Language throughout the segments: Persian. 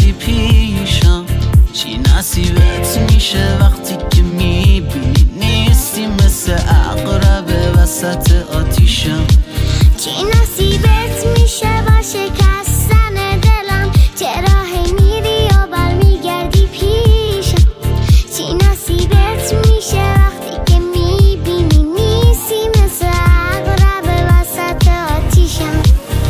برمیگردی پیشم؟ چی نصیبت میشه وقتی که میبینی نیستی مثل عقرب وسط آتیشم؟ چی نصیبت میشه با شکستن دلم؟ چرا هی میری و برمیگردی پیشم؟ چی نصیبت میشه وقتی که میبینی نیستی مثل عقرب وسط آتیشم؟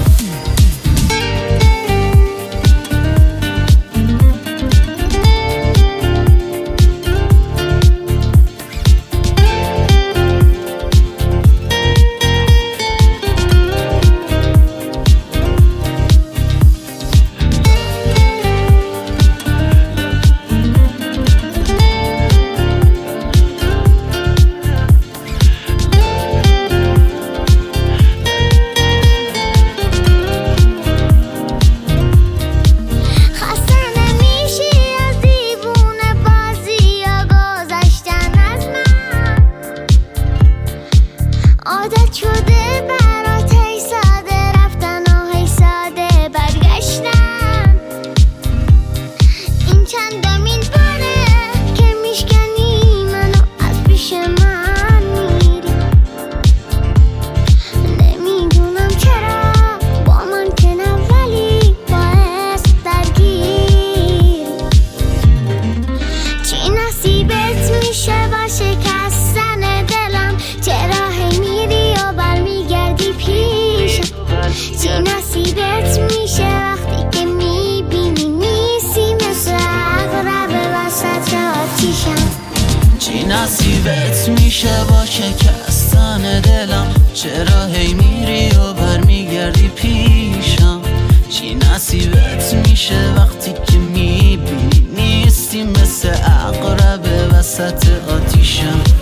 عادت شده برات هی ساده رفتن و هی ساده برگشتن. این چندمین باره که میشکنی منو از پیش من میری. نمیدونم چرا با من که نولی باعث درگیری. چی نصیبت میشه با شکستن دلم؟ چرا چی نصیبت میشه وقتی که میبینی نیستی مثل عقرب وسط آتیشم؟ چی نصیبت میشه با شکستن دلم؟ چرا هی میری و برمیگردی پیشم؟ چی نصیبت میشه وقتی که میبینی نیستی مثل عقرب وسط آتیشم؟